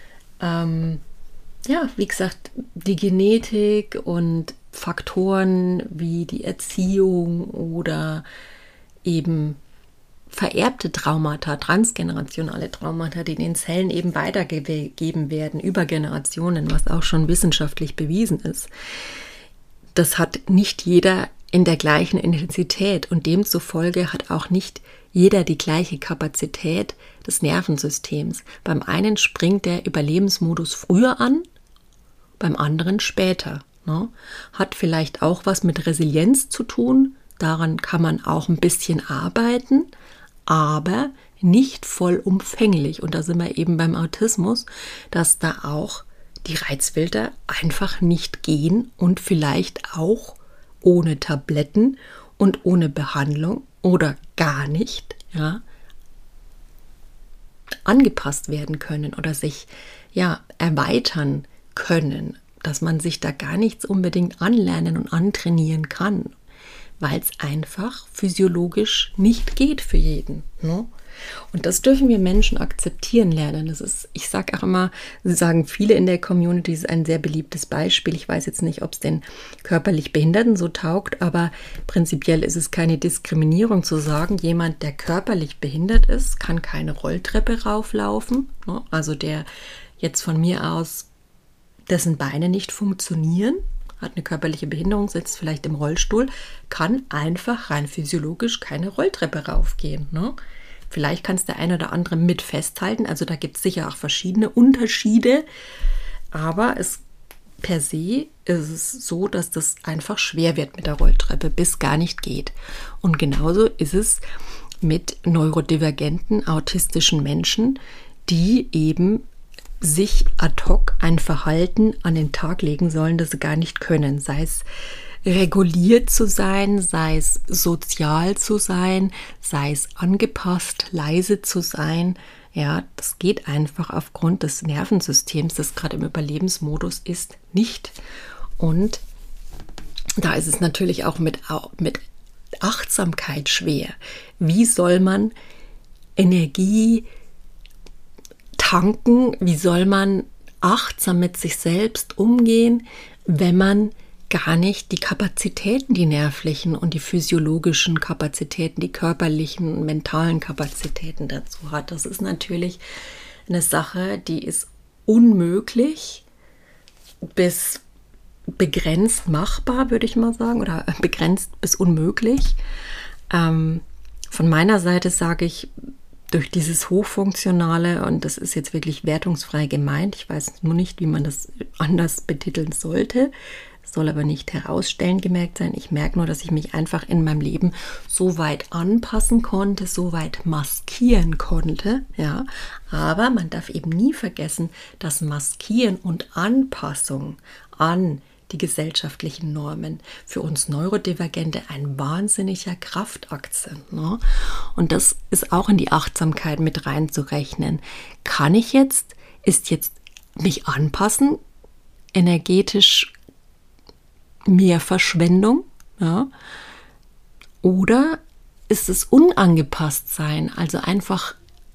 ja, wie gesagt, die Genetik und Faktoren wie die Erziehung oder eben vererbte Traumata, transgenerationale Traumata, die in den Zellen eben weitergegeben werden über Generationen, was auch schon wissenschaftlich bewiesen ist. Das hat nicht jeder in der gleichen Intensität und demzufolge hat auch nicht jeder die gleiche Kapazität des Nervensystems. Beim einen springt der Überlebensmodus früher an, beim anderen später. Ne? Hat vielleicht auch was mit Resilienz zu tun, daran kann man auch ein bisschen arbeiten, aber nicht vollumfänglich. Und da sind wir eben beim Autismus, dass da auch die Reizfilter einfach nicht gehen und vielleicht auch ohne Tabletten und ohne Behandlung oder gar nicht, ja, angepasst werden können oder sich ja erweitern können, dass man sich da gar nichts unbedingt anlernen und antrainieren kann, weil es einfach physiologisch nicht geht für jeden, ne? Und das dürfen wir Menschen akzeptieren lernen. Das ist, ich sage auch immer, sie sagen viele in der Community, das ist ein sehr beliebtes Beispiel. Ich weiß jetzt nicht, ob es den körperlich Behinderten so taugt, aber prinzipiell ist es keine Diskriminierung zu sagen, jemand, der körperlich behindert ist, kann keine Rolltreppe rauflaufen. Also der jetzt von mir aus, dessen Beine nicht funktionieren, hat eine körperliche Behinderung, sitzt vielleicht im Rollstuhl, kann einfach rein physiologisch keine Rolltreppe raufgehen, ne? Vielleicht kann es der eine oder andere mit festhalten, also da gibt es sicher auch verschiedene Unterschiede, aber per se ist es so, dass das einfach schwer wird mit der Rolltreppe, bis gar nicht geht. Und genauso ist es mit neurodivergenten, autistischen Menschen, die eben sich ad hoc ein Verhalten an den Tag legen sollen, das sie gar nicht können. Sei es reguliert zu sein, sei es sozial zu sein, sei es angepasst, leise zu sein. Ja, das geht einfach aufgrund des Nervensystems, das gerade im Überlebensmodus ist, nicht. Und da ist es natürlich auch mit Achtsamkeit schwer. Wie soll man Energie tanken? Wie soll man achtsam mit sich selbst umgehen, wenn man gar nicht die Kapazitäten, die nervlichen und die physiologischen Kapazitäten, die körperlichen und mentalen Kapazitäten dazu hat? Das ist natürlich eine Sache, die ist unmöglich bis begrenzt machbar, würde ich mal sagen, oder begrenzt bis unmöglich. Von meiner Seite sage ich, durch dieses Hochfunktionale, und das ist jetzt wirklich wertungsfrei gemeint, ich weiß nur nicht, wie man das anders betiteln sollte, soll aber nicht herausstellend gemerkt sein. Ich merke nur, dass ich mich einfach in meinem Leben so weit anpassen konnte, so weit maskieren konnte, ja. Aber man darf eben nie vergessen, dass Maskieren und Anpassung an die gesellschaftlichen Normen für uns Neurodivergente ein wahnsinniger Kraftakt sind. Ne? Und das ist auch in die Achtsamkeit mit reinzurechnen. Ist jetzt mich anpassen, energetisch mehr Verschwendung? Ja? Oder ist es unangepasst sein, also einfach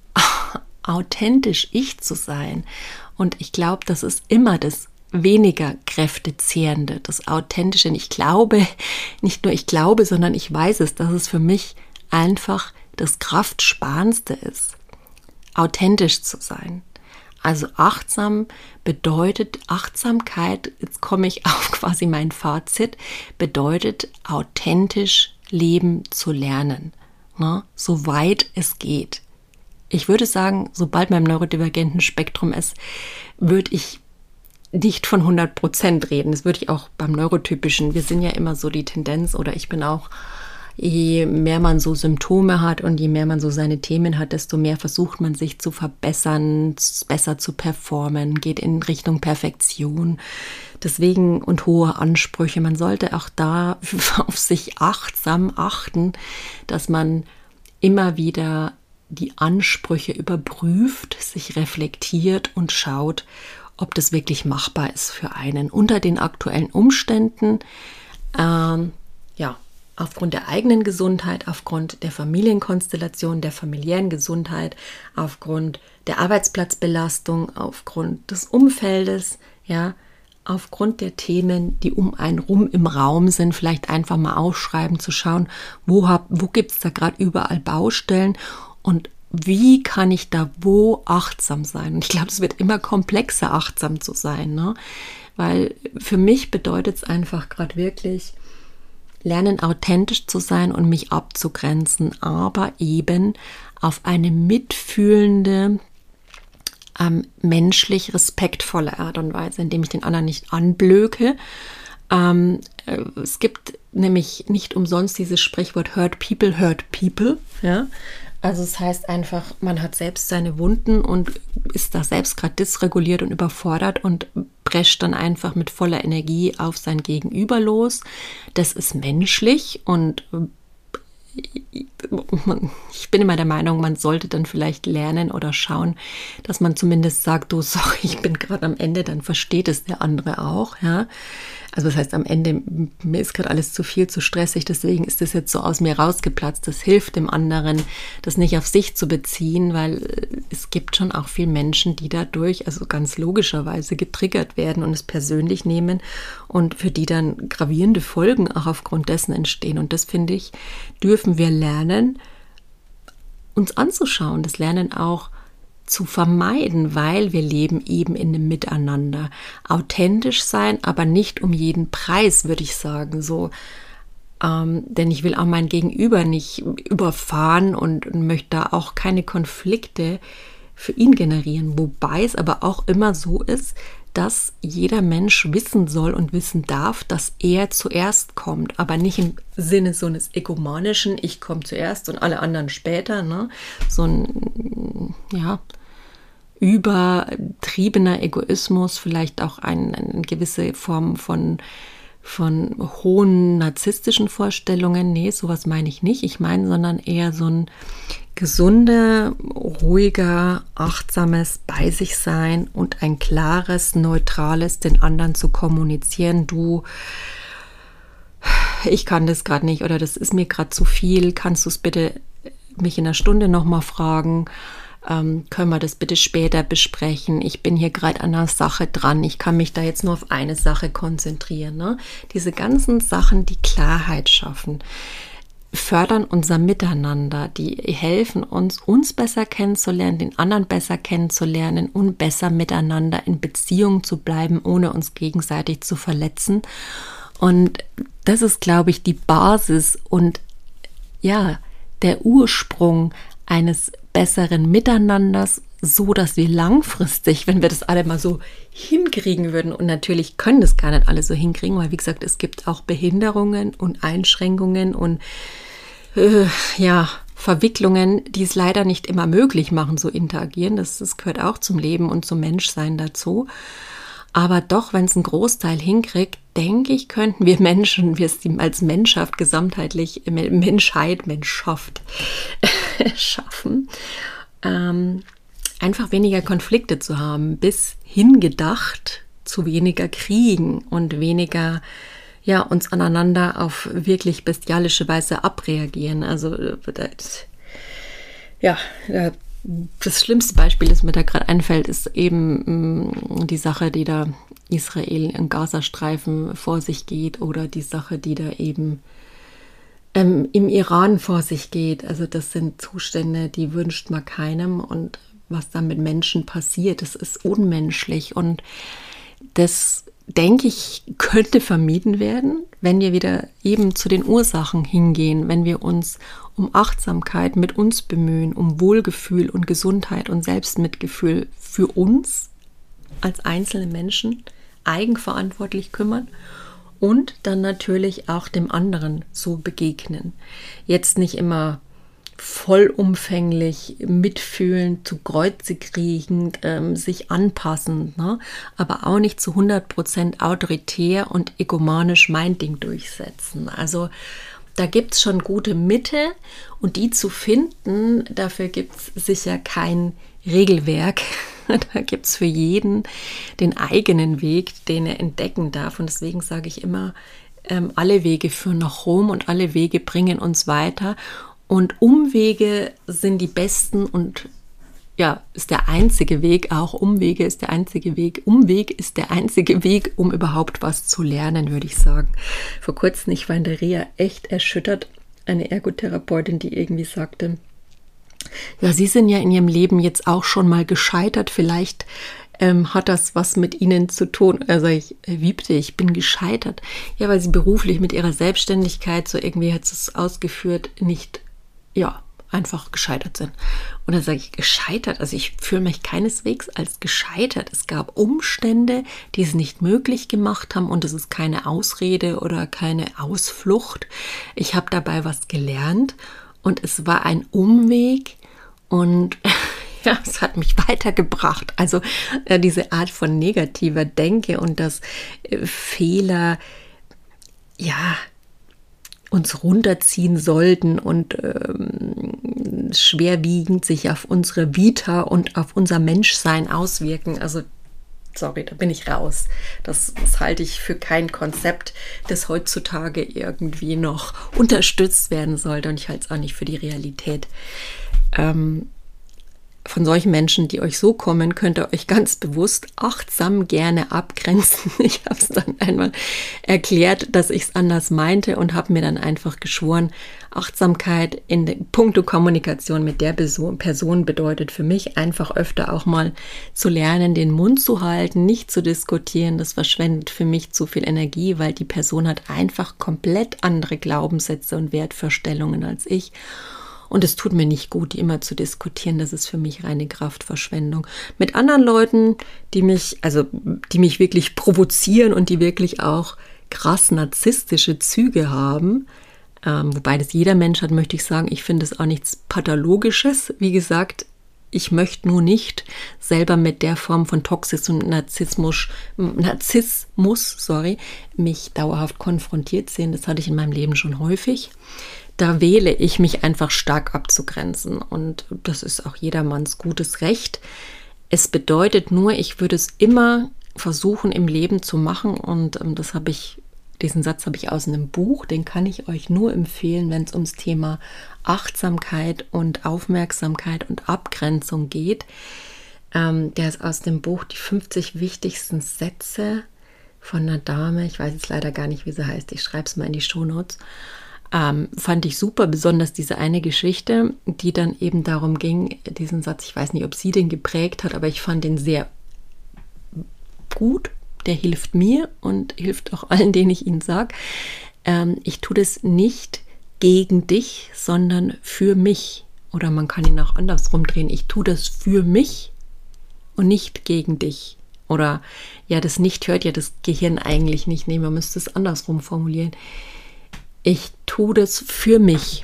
authentisch ich zu sein? Und ich glaube, das ist immer das weniger kräftezehrende, das Authentische. Ich glaube, nicht nur ich glaube, sondern ich weiß es, dass es für mich einfach das Kraftsparendste ist, authentisch zu sein. Also achtsam bedeutet, Achtsamkeit, jetzt komme ich auf quasi mein Fazit, bedeutet authentisch leben zu lernen, ne? Soweit es geht. Ich würde sagen, sobald man im neurodivergenten Spektrum ist, würde ich nicht von 100% reden. Das würde ich auch beim Neurotypischen. Wir sind ja immer so die Tendenz, oder ich bin auch, je mehr man so Symptome hat und je mehr man so seine Themen hat, desto mehr versucht man sich zu verbessern, besser zu performen, geht in Richtung Perfektion. Deswegen und hohe Ansprüche. Man sollte auch da auf sich achtsam achten, dass man immer wieder die Ansprüche überprüft, sich reflektiert und schaut, ob das wirklich machbar ist für einen unter den aktuellen Umständen, aufgrund der eigenen Gesundheit, aufgrund der Familienkonstellation, der familiären Gesundheit, aufgrund der Arbeitsplatzbelastung, aufgrund des Umfeldes, ja, aufgrund der Themen, die um einen rum im Raum sind, vielleicht einfach mal aufschreiben, zu schauen, wo gibt es da gerade überall Baustellen und wie kann ich da wo achtsam sein? Und ich glaube, es wird immer komplexer, achtsam zu sein, ne? Weil für mich bedeutet es einfach gerade wirklich, lernen authentisch zu sein und mich abzugrenzen, aber eben auf eine mitfühlende, menschlich respektvolle Art und Weise, indem ich den anderen nicht anblöke. Es gibt nämlich nicht umsonst dieses Sprichwort hurt people, ja. Also es heißt einfach, man hat selbst seine Wunden und ist da selbst gerade dysreguliert und überfordert und prescht dann einfach mit voller Energie auf sein Gegenüber los. Das ist menschlich und ich bin immer der Meinung, man sollte dann vielleicht lernen oder schauen, dass man zumindest sagt, du, sorry, ich bin gerade am Ende, dann versteht es der andere auch, ja. Also das heißt, am Ende, mir ist gerade alles zu viel, zu stressig, deswegen ist das jetzt so aus mir rausgeplatzt. Das hilft dem anderen, das nicht auf sich zu beziehen, weil es gibt schon auch viele Menschen, die dadurch, also ganz logischerweise, getriggert werden und es persönlich nehmen und für die dann gravierende Folgen auch aufgrund dessen entstehen. Und das, finde ich, dürfen wir lernen, uns anzuschauen, das Lernen auch zu vermeiden, weil wir leben eben in einem Miteinander. Authentisch sein, aber nicht um jeden Preis, würde ich sagen, so. Denn ich will auch mein Gegenüber nicht überfahren und möchte da auch keine Konflikte für ihn generieren. Wobei es aber auch immer so ist, dass jeder Mensch wissen soll und wissen darf, dass er zuerst kommt, aber nicht im Sinne so eines egomanischen, ich komme zuerst und alle anderen später, ne? So ein, ja, übertriebener Egoismus, vielleicht auch eine gewisse Form von hohen narzisstischen Vorstellungen. Nee, sowas meine ich nicht. Ich meine, sondern eher so ein gesunder, ruhiger, achtsames bei sich sein und ein klares, neutrales den anderen zu kommunizieren. Du, ich kann das gerade nicht oder das ist mir gerade zu viel. Kannst du es bitte mich in einer Stunde nochmal fragen? Können wir das bitte später besprechen? Ich bin hier gerade an einer Sache dran. Ich kann mich da jetzt nur auf eine Sache konzentrieren. Ne? Diese ganzen Sachen, die Klarheit schaffen, fördern unser Miteinander, die helfen uns besser kennenzulernen, den anderen besser kennenzulernen und besser miteinander in Beziehung zu bleiben, ohne uns gegenseitig zu verletzen. Und das ist, glaube ich, die Basis und ja, der Ursprung eines besseren Miteinanders, so dass wir langfristig, wenn wir das alle mal so hinkriegen würden, und natürlich können das gar nicht alle so hinkriegen, weil wie gesagt, es gibt auch Behinderungen und Einschränkungen und Verwicklungen, die es leider nicht immer möglich machen, so interagieren. Das gehört auch zum Leben und zum Menschsein dazu. Aber doch, wenn es ein Großteil hinkriegt, denke ich, könnten wir Menschen, wir es als Menschheit gesamtheitlich, Menschschaft schaffen, einfach weniger Konflikte zu haben, bis hingedacht zu weniger Kriegen und weniger uns aneinander auf wirklich bestialische Weise abreagieren. Also das schlimmste Beispiel, das mir da gerade einfällt, ist eben die Sache, die da Israel im Gazastreifen vor sich geht oder die Sache, die da eben im Iran vor sich geht. Also das sind Zustände, die wünscht man keinem, und was da mit Menschen passiert, das ist unmenschlich, und das, denke ich, könnte vermieden werden, wenn wir wieder eben zu den Ursachen hingehen, wenn wir uns um Achtsamkeit mit uns bemühen, um Wohlgefühl und Gesundheit und Selbstmitgefühl für uns als einzelne Menschen eigenverantwortlich kümmern und dann natürlich auch dem anderen so begegnen. Jetzt nicht immer vollumfänglich, mitfühlend, zu Kreuze kriegend, sich anpassend, ne? Aber auch nicht zu 100% autoritär und egomanisch mein Ding durchsetzen. Also da gibt es schon gute Mitte, und die zu finden, dafür gibt es sicher kein Regelwerk. Da gibt es für jeden den eigenen Weg, den er entdecken darf. Und deswegen sage ich immer, alle Wege führen nach Rom und alle Wege bringen uns weiter. Und Umwege sind die besten und ist der einzige Weg, auch Umwege ist der einzige Weg. Umweg ist der einzige Weg, um überhaupt was zu lernen, würde ich sagen. Vor kurzem, ich war in der Reha echt erschüttert, eine Ergotherapeutin, die irgendwie sagte, ja, Sie sind ja in Ihrem Leben jetzt auch schon mal gescheitert, vielleicht hat das was mit Ihnen zu tun. Also ich, wie bitte, ich bin gescheitert. Ja, weil sie beruflich mit ihrer Selbstständigkeit, so irgendwie hat sie es ausgeführt, nicht, einfach gescheitert sind. Und dann sage ich, gescheitert? Also ich fühle mich keineswegs als gescheitert. Es gab Umstände, die es nicht möglich gemacht haben, und es ist keine Ausrede oder keine Ausflucht. Ich habe dabei was gelernt und es war ein Umweg und es hat mich weitergebracht. Also diese Art von negativer Denke und dass Fehler, uns runterziehen sollten und schwerwiegend sich auf unsere Vita und auf unser Menschsein auswirken. Also, sorry, da bin ich raus. Das halte ich für kein Konzept, das heutzutage irgendwie noch unterstützt werden sollte. Und ich halte es auch nicht für die Realität. Von solchen Menschen, die euch so kommen, könnt ihr euch ganz bewusst achtsam gerne abgrenzen. Ich habe es dann einmal erklärt, dass ich es anders meinte und habe mir dann einfach geschworen, Achtsamkeit in puncto Kommunikation mit der Person bedeutet für mich einfach öfter auch mal zu lernen, den Mund zu halten, nicht zu diskutieren. Das verschwendet für mich zu viel Energie, weil die Person hat einfach komplett andere Glaubenssätze und Wertvorstellungen als ich. Und es tut mir nicht gut, die immer zu diskutieren. Das ist für mich reine Kraftverschwendung. Mit anderen Leuten, die mich wirklich provozieren und die wirklich auch krass narzisstische Züge haben, wobei das jeder Mensch hat, möchte ich sagen, ich finde es auch nichts Pathologisches. Wie gesagt, Ich möchte nur nicht selber mit der Form von Toxis und Narzissmus, mich dauerhaft konfrontiert sehen. Das hatte ich in meinem Leben schon häufig. Da wähle ich mich einfach stark abzugrenzen und das ist auch jedermanns gutes Recht. Es bedeutet nur, ich würde es immer versuchen im Leben zu machen und diesen Satz habe ich aus einem Buch, den kann ich euch nur empfehlen, wenn es ums Thema Achtsamkeit und Aufmerksamkeit und Abgrenzung geht. Der ist aus dem Buch Die 50 wichtigsten Sätze von einer Dame, ich weiß jetzt leider gar nicht, wie sie heißt, ich schreibe es mal in die Shownotes. Fand ich super, besonders diese eine Geschichte, die dann eben darum ging, diesen Satz, ich weiß nicht, ob sie den geprägt hat, aber ich fand den sehr gut. Der hilft mir und hilft auch allen, denen ich ihn sage. Ich tue das nicht gegen dich, sondern für mich. Oder man kann ihn auch andersrum drehen. Ich tue das für mich und nicht gegen dich. Oder ja, das nicht hört ja das Gehirn eigentlich nicht. Nee, man müsste es andersrum formulieren. Ich tue das für mich,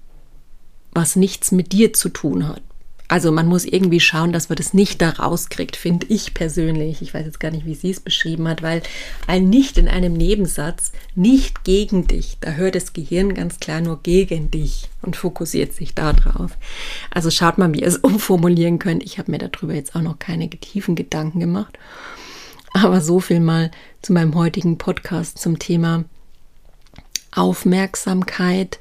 was nichts mit dir zu tun hat. Also man muss irgendwie schauen, dass man das nicht da rauskriegt, finde ich persönlich. Ich weiß jetzt gar nicht, wie sie es beschrieben hat, weil ein Nicht in einem Nebensatz, nicht gegen dich, da hört das Gehirn ganz klar nur gegen dich und fokussiert sich da drauf. Also schaut mal, wie ihr es umformulieren könnt. Ich habe mir darüber jetzt auch noch keine tiefen Gedanken gemacht. Aber so viel mal zu meinem heutigen Podcast zum Thema Aufmerksamkeit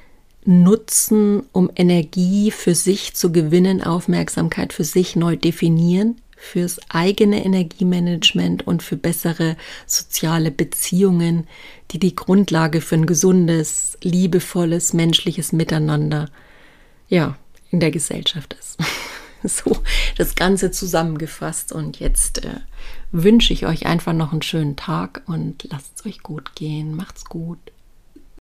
nutzen, um Energie für sich zu gewinnen, Aufmerksamkeit für sich neu definieren, fürs eigene Energiemanagement und für bessere soziale Beziehungen, die die Grundlage für ein gesundes, liebevolles, menschliches Miteinander, ja, in der Gesellschaft ist. So, das Ganze zusammengefasst und jetzt wünsche ich euch einfach noch einen schönen Tag und lasst es euch gut gehen. Macht's gut.